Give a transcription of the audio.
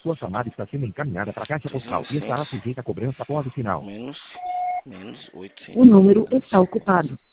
Sua chamada está sendo encaminhada para a caixa postal e estará sujeita a cobrança após o sinal. Menos 800. O número está ocupado.